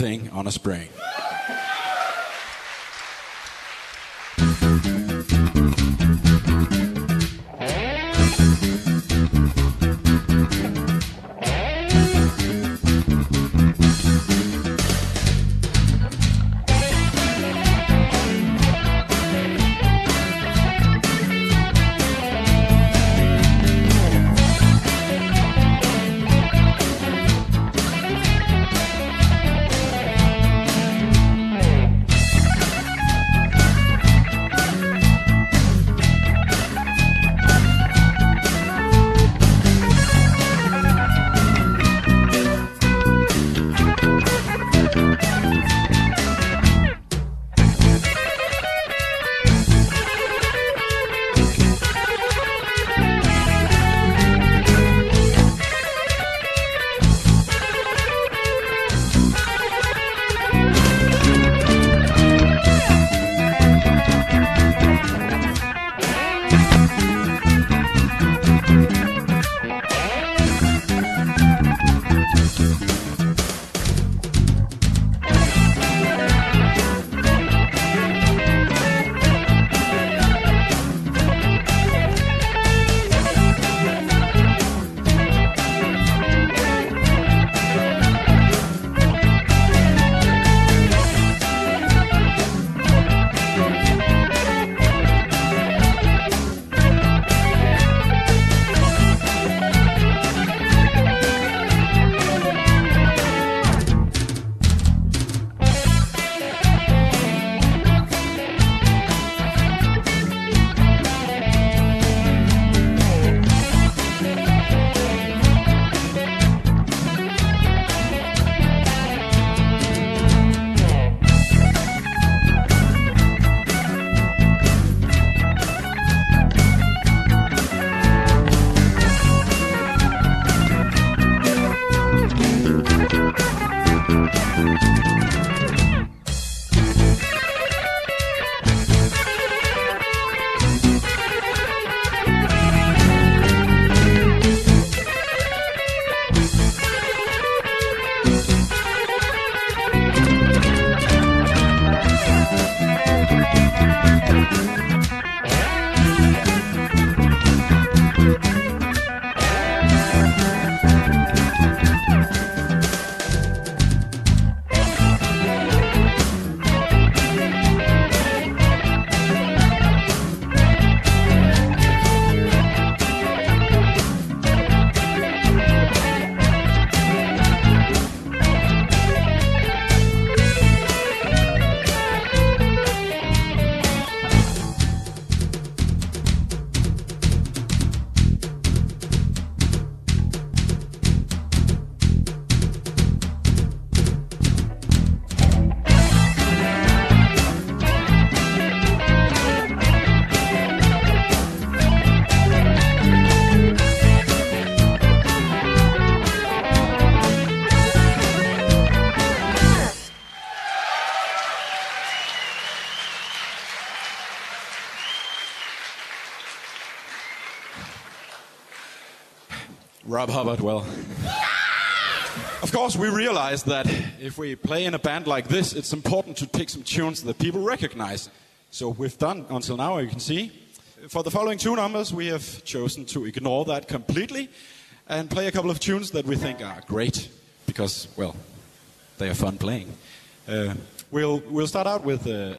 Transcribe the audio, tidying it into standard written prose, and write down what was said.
everything on a spring. Rob Hubbard, well, of course we realize that if we play in a band like this, it's important to pick some tunes that people recognize. So we've done until now, you can see. For the following two numbers, we have chosen to ignore that completely and play a couple of tunes that we think are great because, well, they are fun playing. We'll start out with